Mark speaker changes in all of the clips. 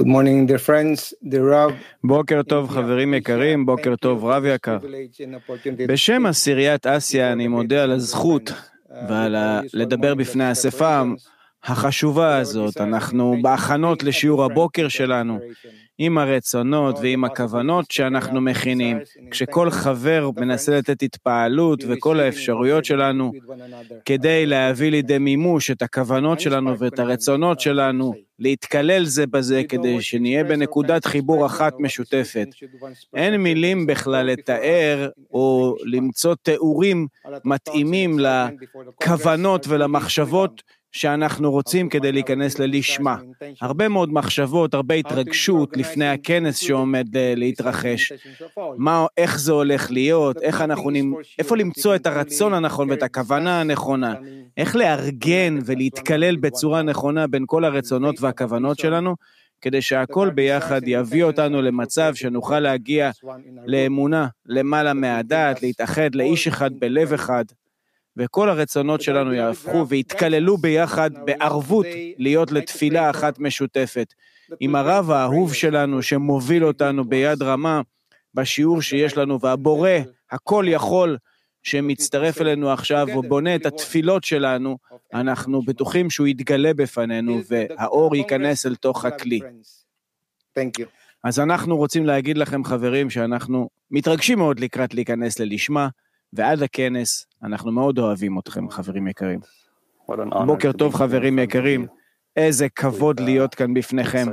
Speaker 1: Good morning, dear friends. The Rav.
Speaker 2: בוקר טוב חברים יקרים, בוקר טוב רב יקר. בשם עשיריית אסיה אני מודה על הזכות ועל לדבר בפני האספה החשובה הזאת. אנחנו בהכנות לשיעור הבוקר שלנו, עם הרצונות ועם הכוונות שאנחנו מכינים. כשכל חבר מנסה לתת התפעלות וכל האפשרויות שלנו, כדי להביא לידי מימוש את הכוונות שלנו ואת הרצונות שלנו, להתקלל זה בזה כדי שנהיה בנקודת חיבור אחת משותפת. אין מילים בכלל לתאר או למצוא תיאורים מתאימים לכוונות ולמחשבות שאנחנו רוצים כדי להיכנס ללשמה. הרבה מאוד מחשבות, הרבה התרגשות לפני הכנס שעומד להתרחש. איך זה הולך להיות, איפה למצוא את הרצון הנכון ואת הכוונה הנכונה, איך לארגן ולהתקלל בצורה נכונה בין כל הרצונות והכוונות שלנו, כדי שהכל ביחד יביא אותנו למצב שנוכל להגיע לאמונה, למעלה מהדעת, להתאחד לאיש אחד בלב אחד, וכל הרצונות שלנו יהפכו והתקללו ביחד בערבות להיות לתפילה אחת משותפת. עם הרב האהוב שלנו שמוביל אותנו ביד רמה בשיעור שיש לנו, והבורא הכל יכול שמצטרף אלינו עכשיו ובונה את התפילות שלנו, אנחנו בטוחים שהוא יתגלה בפנינו והאור ייכנס אל תוך הכלי. אז אנחנו רוצים להגיד לכם חברים שאנחנו מתרגשים מאוד לקראת להיכנס ללשמה, ועד הכנס אנחנו מאוד אוהבים אתכם חברים יקרים. בוקר טוב חברים יקרים, איזה כבוד להיות כאן בפניכם,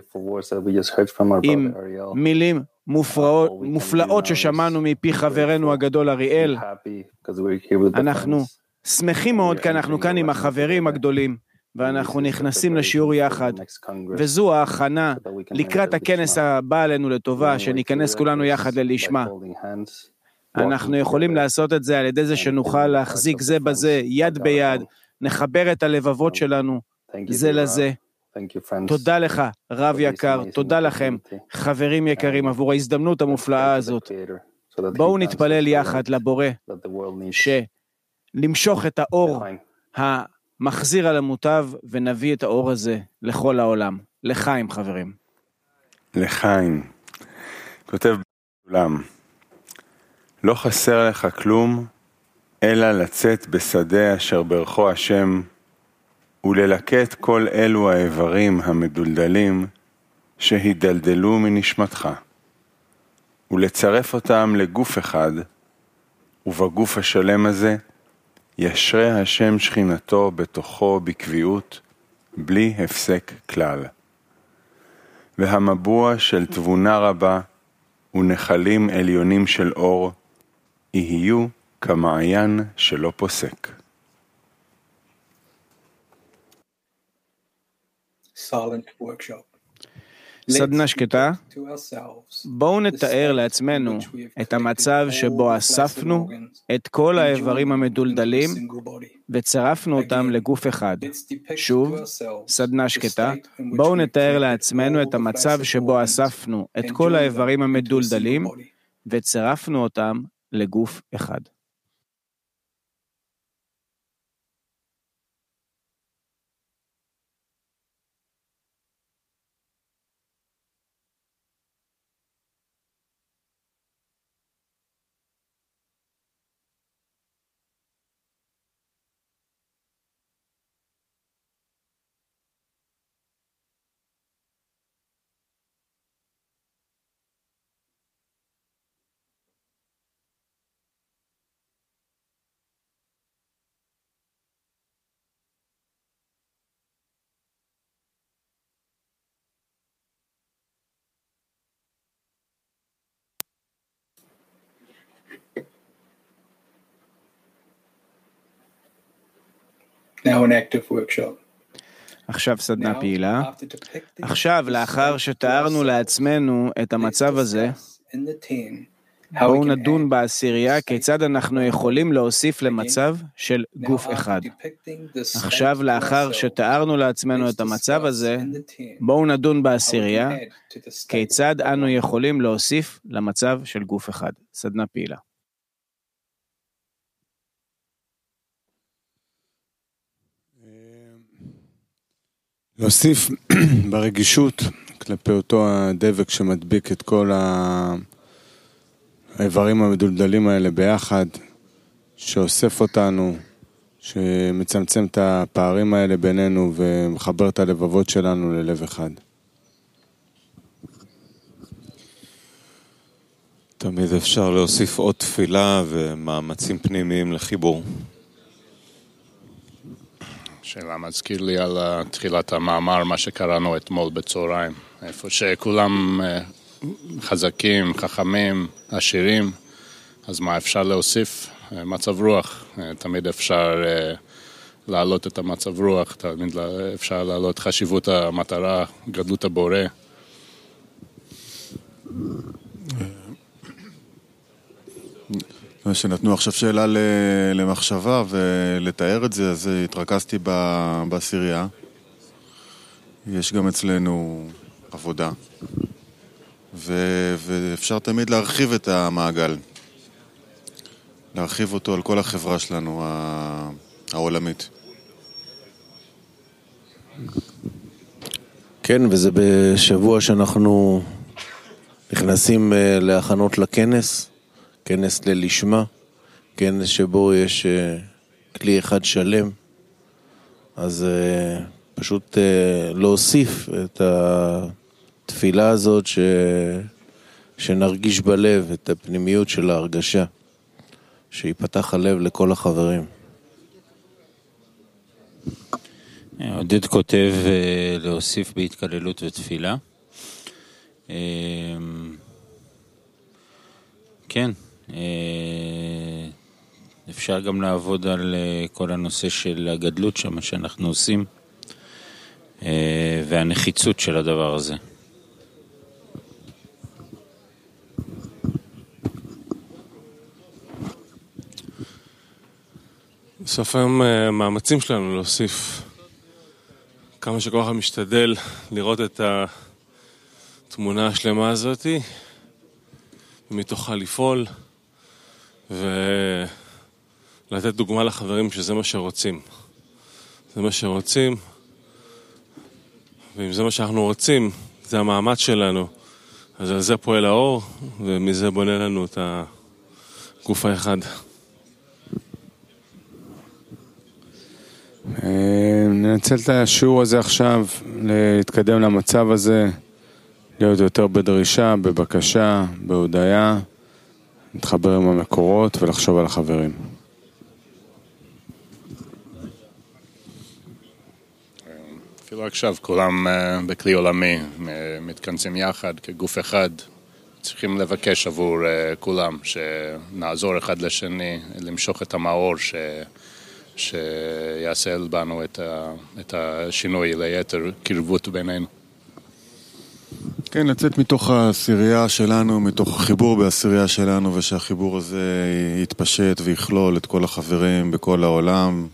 Speaker 2: עם מילים מופלאות ששמענו מפי חברנו הגדול אריאל. אנחנו שמחים מאוד כי אנחנו כאן עם החברים הגדולים, ואנחנו נכנסים לשיעור יחד, וזו ההכנה לקראת הכנס הבא עלינו לטובה, שניכנס כולנו יחד ללשמה. אנחנו יכולים לעשות את זה על ידי זה שנוכל להחזיק זה בזה, יד ביד, נחבר את הלבבות שלנו זה לזה. תודה לך רב יקר, תודה לכם חברים יקרים עבור ההזדמנות המופלאה הזאת. בואו נתפלל יחד לבורא שלמשוך את האור המחזיר על המוטב, ונביא את האור הזה לכל העולם. לחיים חברים.
Speaker 3: לחיים. כותב בעולם, לא חסר לך כלום, אלא לצאת בשדה אשר ברכו השם, וללקט כל אלו האיברים המדולדלים שהידלדלו מנשמתך, ולצרף אותם לגוף אחד, ובגוף השלם הזה ישרה השם שכינתו בתוכו בקביעות, בלי הפסק כלל. והמבוע של תבונה רבה ונחלים עליונים של אור, יהיו כמעיין שלא פוסק.
Speaker 2: סדנה שקטה. בואו נתאר לעצמנו את המצב שבו אספנו את כל האיברים המדולדלים וצרפנו אותם לגוף אחד. שוב, סדנה שקטה. בואו נתאר לעצמנו את המצב שבו אספנו את כל האיברים המדולדלים וצרפנו אותם לגוף אחד.
Speaker 1: Now an active workshop.
Speaker 2: עכשיו סדנה פעילה. עכשיו, לאחר שתיארנו לעצמנו את המצב הזה, בואו נדון בעשירייה כיצד אנחנו יכולים להוסיף למצב של גוף אחד. עכשיו, לאחר שתיארנו לעצמנו את המצב הזה, בואו נדון בעשירייה כיצד אנו יכולים להוסיף למצב של גוף אחד. סדנה פעילה.
Speaker 3: להוסיף ברגישות כלפי אותו הדבק שמדביק את כל האיברים המדולדלים האלה ביחד, שאוסף אותנו, שמצמצם את הפערים האלה בינינו ומחבר את הלבבות שלנו ללב אחד.
Speaker 4: תמיד אפשר להוסיף עוד תפילה ומאמצים פנימיים לחיבור.
Speaker 5: שאלה מזכיר לי על תחילת המאמר, מה שקראנו אתמול בצהריים, איפה שכולם חזקים, חכמים, עשירים, אז מה אפשר להוסיף? מצב רוח, תמיד אפשר להעלות את המצב רוח, תמיד אפשר להעלות חשיבות המטרה, גדלות הבורא.
Speaker 6: שנתנו עכשיו שאלה למחשבה ולתאר את זה, אז התרכזתי בעשירייה. יש גם אצלנו עבודה, ואפשר תמיד להרחיב את המעגל, להרחיב אותו על כל החברה שלנו העולמית.
Speaker 7: כן, וזה בשבוע שאנחנו נכנסים להכנות לכנס, כנס ללשמה, כנס שבו יש כלי אחד שלם, אז פשוט להוסיף את התפילה הזאת שנרגיש בלב, את הפנימיות של ההרגשה, שיפתח הלב לכל החברים.
Speaker 8: עודד כותב להוסיף בהתקללות ותפילה. כן, אפשר גם לעבוד על כל הנושא של הגדלות שם שאנחנו עושים והנחיצות של הדבר הזה.
Speaker 4: בסוף היום מאמצים שלנו להוסיף כמה שכל אחד משתדל לראות את התמונה השלמה הזאת ומתוכה לפעול ולתת דוגמה לחברים שזה מה שרוצים. זה מה שרוצים, ואם זה מה שאנחנו רוצים, זה המאמץ שלנו, אז על זה פועל האור, ומזה בונה לנו את הגוף האחד.
Speaker 3: ננצל את השיעור הזה עכשיו להתקדם למצב הזה, להיות יותר בדרישה, בבקשה, בהודעה, להתחבר עם המקורות ולחשוב על החברים.
Speaker 5: אפילו עכשיו כולם בכלי עולמי מתכנסים יחד כגוף אחד, צריכים לבקש עבור כולם שנעזור אחד לשני, למשוך את המאור שיעשה בנו את השינוי ליתר קרבות בינינו.
Speaker 6: כן, לצאת מתוך העשירייה שלנו, מתוך החיבור בעשירייה שלנו, ושהחיבור הזה יתפשט ויכלול את כל החברים בכל העולם,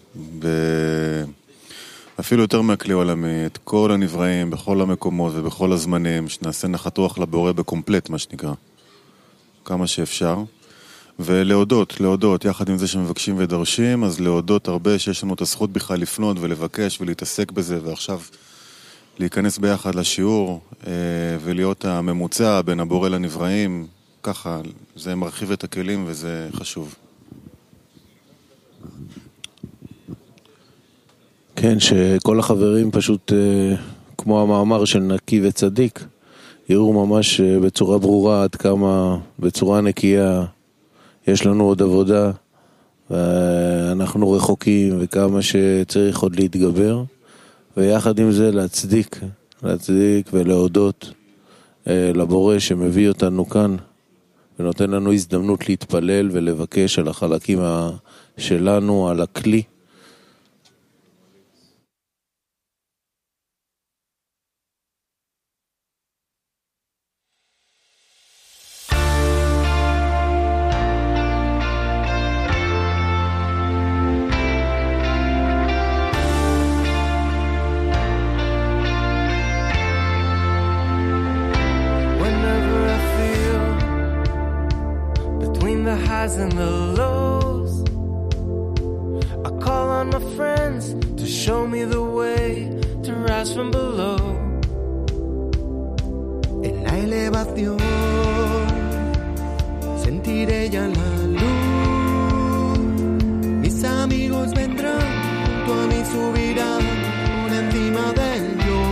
Speaker 6: אפילו יותר מהכלי עולמי, את כל הנבראים בכל המקומות ובכל הזמנים, שנעשה נחת רוח לבורא בקומפלט, מה שנקרא, כמה שאפשר. ולהודות, יחד עם זה שמבקשים ודרשים, אז להודות הרבה שיש לנו את הזכות בכלל לפנות ולבקש ולהתעסק בזה, ועכשיו להיכנס ביחד לשיעור ולהיות הממוצע בין הבורא לנבראים, ככה, זה מרחיב את הכלים וזה חשוב.
Speaker 7: כן, שכל החברים פשוט, כמו המאמר של נקי וצדיק, יראו ממש בצורה ברורה עד כמה, בצורה נקייה, יש לנו עוד עבודה, ואנחנו רחוקים וכמה שצריך עוד להתגבר, ויחד עם זה להצדיק ולהודות לבורא שמביא אותנו כאן, ונותן לנו הזדמנות להתפלל ולבקש על החלקים שלנו, על הכלי.
Speaker 9: And the lows, I call on my friends to show me the way to rise from below. elevación, sentiré ya la luz. Mis amigos vendrán, tú a mí subirás por encima del yo.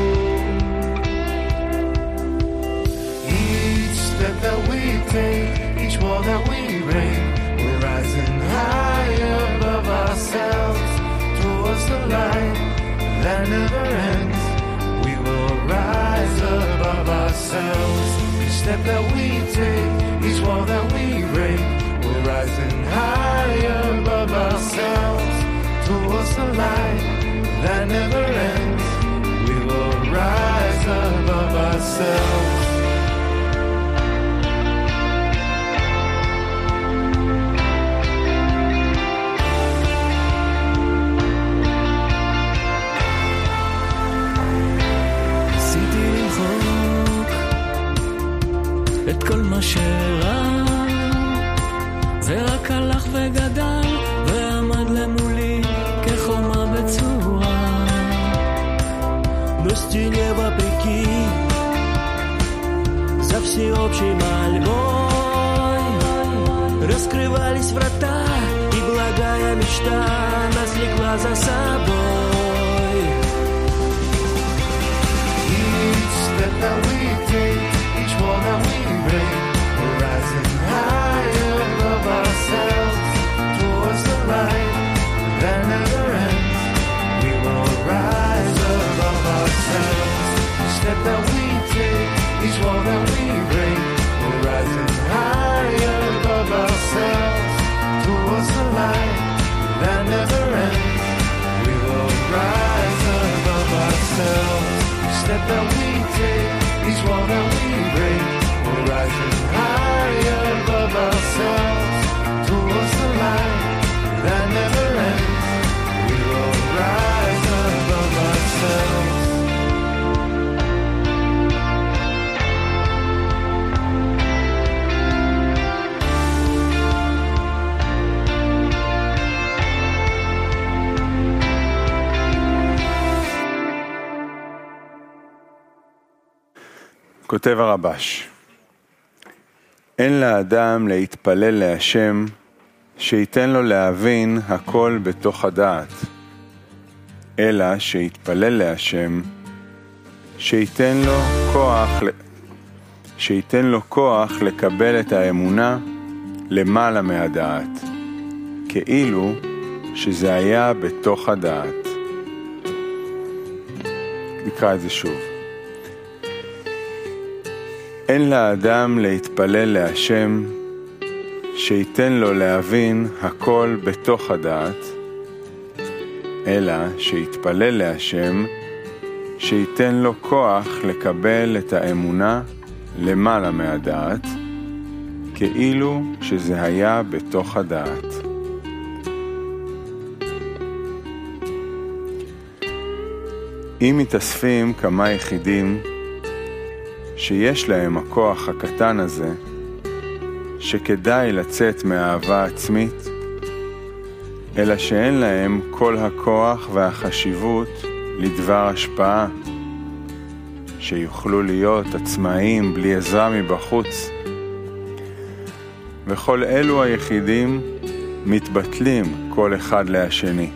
Speaker 9: Each step that we take, each wall that we break, we're rising higher above ourselves, towards the light that never ends. We will rise above ourselves. Each step that we take, each wall that we break, we're rising higher above ourselves, towards the light that never ends. We will rise above ourselves.
Speaker 10: את כל מה שרע זה רק הלך וגדל ועמד למולי כחומה בצורה. Но стене вопреки за всеобщей мольбой раскрывались врата, и благая мечта нас влекла за собой.
Speaker 9: Each step that we take, each wall that we break, we're rising higher above ourselves, towards the light that never ends. We will rise above ourselves. Each step that we take, each wall that we break, we're rising higher above ourselves, towards the light that never ends. We will rise above ourselves. Each step that we take, each wall that we break, we're rising higher above ourselves, towards the light that never ends. We will rise above ourselves.
Speaker 3: כותב הרבש, אין לאדם להתפלל להשם שייתן לו להבין הכל בתוך הדעת, אלא שיתפלל להשם שייתן לו כוח לקבל את האמונה למעלה מהדעת, כאילו שזה היה בתוך הדעת. נקרא את זה שוב. אין לאדם להתפלל להשם שייתן לו להבין הכל בתוך הדעת, אלא שיתפלל להשם שייתן לו כוח לקבל את האמונה למעלה מהדעת, כאילו שזה היה בתוך הדעת. אם מתאספים כמה יחידים שיש להם הכוח הקטן הזה, שכדאי לצאת מהאהבה עצמית, אלא שאין להם כל הכוח והחשיבות לדבר השפעה, שיוכלו להיות עצמאיים בלי עזרה מבחוץ. וכל אלו היחידים מתבטלים כל אחד לשני.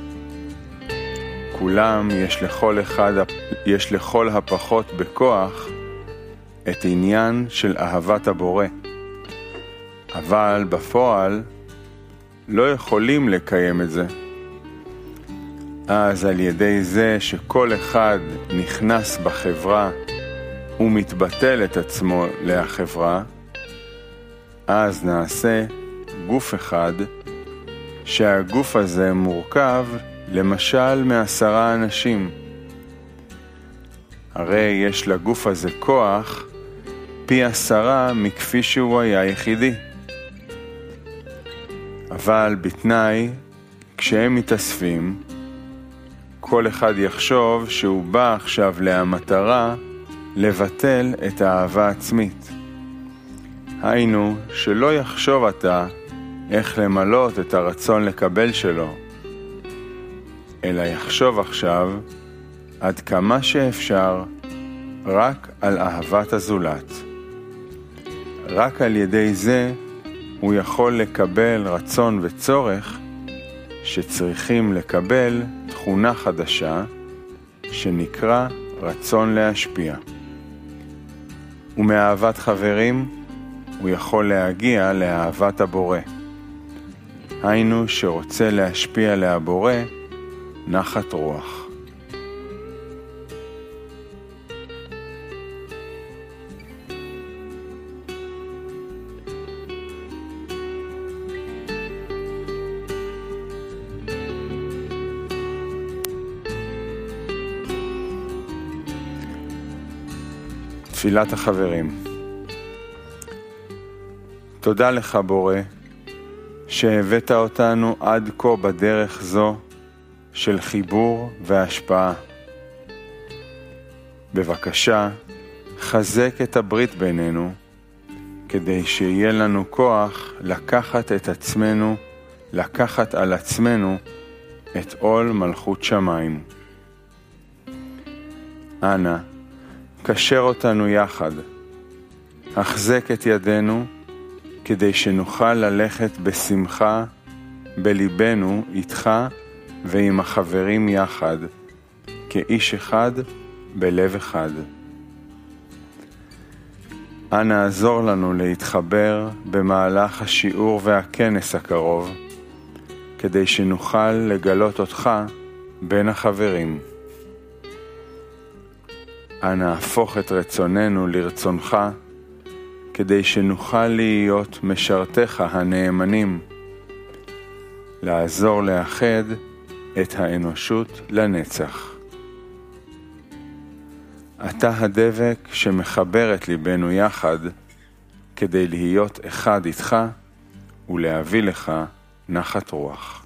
Speaker 3: כולם יש לכל הפחות בכוח את עניין של אהבת הבורא, אבל בפועל לא יכולים לקיים את זה. אז על ידי זה שכל אחד נכנס בחברה ומתבטל את עצמו לחברה, אז נעשה גוף אחד, שהגוף הזה מורכב למשל 10 אנשים. הרי יש לגוף הזה כוח פי 10 מכפי שהוא היה יחידי. אבל בתנאי, כשהם מתאספים, כל אחד יחשוב שהוא בא עכשיו למטרה לבטל את האהבה עצמית. היינו, שלא יחשוב אתה איך למלות את הרצון לקבל שלו, אלא יחשוב עכשיו עד כמה שאפשר רק על אהבת הזולת. רק על ידי זה הוא יכול לקבל רצון וצורך שצריכים לקבל תכונה חדשה שנקרא רצון להשפיע. ומאהבת חברים הוא יכול להגיע לאהבת הבורא. היינו שרוצה להשפיע להבורא נחת רוח. תפילת החברים. תודה לך בורא שהבאת אותנו עד כה בדרך זו של חיבור והשפעה. בבקשה, חזק את הברית בינינו כדי שיהיה לנו כוח לקחת על עצמנו את עול מלכות שמיים. אנא, קשר אותנו יחד, החזק את ידינו כדי שנוכל ללכת בשמחה בליבנו איתך ועם החברים יחד, כאיש אחד בלב אחד. אנא עזור לנו להתחבר במהלך השיעור והכנס הקרוב, כדי שנוכל לגלות אותך בין החברים. אנא הפוך את רצוננו לרצונך, כדי שנוכל להיות משרתיך הנאמנים, לעזור לאחד את האנושות לנצח. אתה הדבק שמחבר את ליבנו יחד, כדי להיות אחד איתך ולהביא לך נחת רוח.